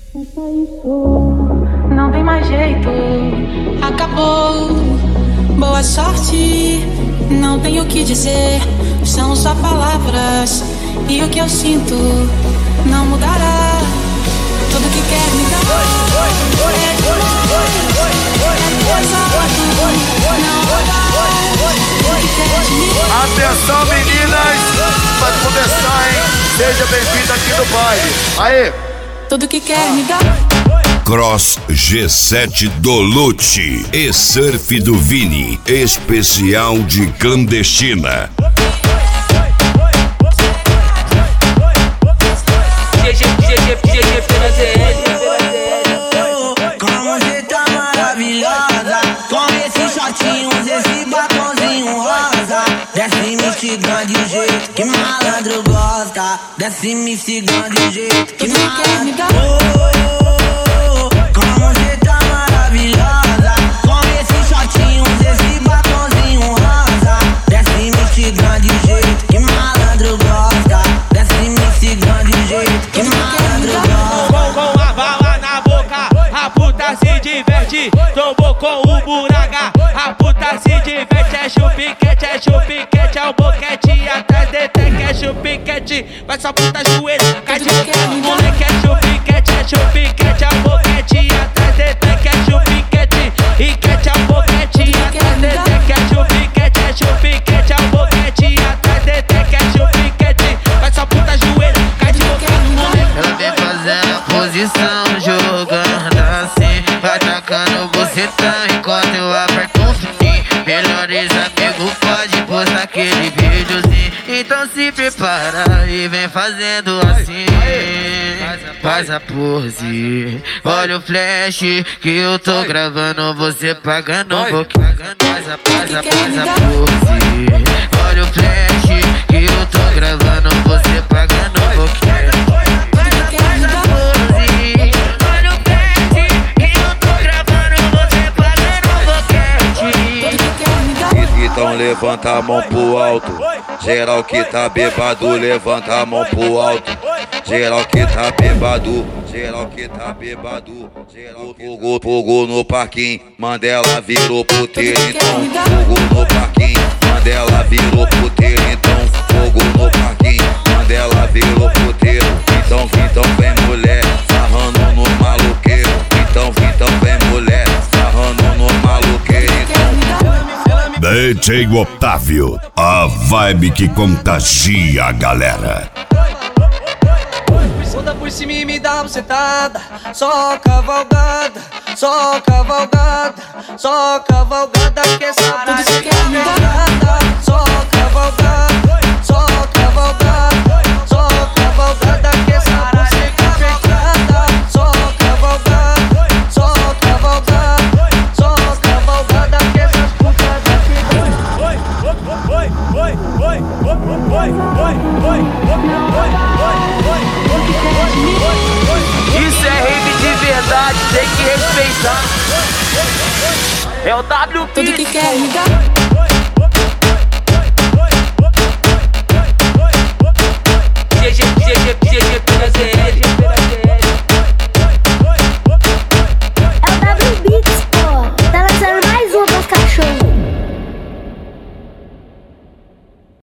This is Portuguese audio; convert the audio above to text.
Não tem mais jeito, acabou. Boa sorte, não tenho o que dizer. São só palavras e o que eu sinto não mudará. Tudo que quer me dar é de novo, é pesado, não vai. Tudo que quer de mim. Atenção, meninas, vai começar, hein? Seja bem-vinda aqui no baile. Aê! Tudo que quer me dar. Cross G7 do Lute e Surf do Vini, especial de clandestina. Como você tá maravilhosa, com esses shortinhos, esse batonzinho rosa. Desce me instigando de jeito que malandro gosta. Desce me instigando de jeito que malandro gosta. Como você tá maravilhosa, com esses shortinhos, esse batonzinho rosa. Desce me instigando de jeito que malandro gosta. Desce me instigando de jeito que malandro gosta. Com a bala na boca, a puta se diverte. Tombou com o buraga, a puta se diverte. É chupiquete, é o boquete. Atrás de teque, é chupiquete. Vai só puta joelho, cai de moleque. É chupiquete, é o boquete. Atrás de teque, é chupiquete. E quete é o boquete. Atrás de teque, é chupiquete, é o boquete. Atrás de teque, é chupiquete. Vai só puta joelho, cai de moleque. Ela vem fazendo a posição, jogando assim. Vai tacando bucetão enquanto eu aperto um fininho. Melhores amigos pode postar aquele videozinho. Então se prepara e vem fazendo assim. Faz a pose, olha o flash que eu tô gravando. Você pagando um pouquinho. Faz a pose, olha o flash que eu tô gravando. Você pagando um pouquinho. Então levanta a mão pro alto. Geral que tá bebado, levanta a mão pro alto. Geral que tá bebado, geral que tá bebado. Geral fogo no parquinho, Mandela virou puteiro. Então fogo no parquinho, Mandela virou puteiro. Então fogo no parquinho, Mandela virou puteiro. Então vem mulher, sarrando no maluqueiro. Então vem mulher, sarrando no maluqueiro. DJ Otávio, a vibe que contagia a galera. Solta por cima e me dá bucetada. Só cavalgada, só cavalgada, só cavalgada. Que essa Tudo que quer me dar. pegada. Só cavalgada, só cavalgada, só cavalgada. Que essa buceta pegada. Só cavalgada, só cavalgada, só cavalgada. Que essas putas da Isso é rave de verdade, tem que respeitar. É o WP. Tudo que quer me dar.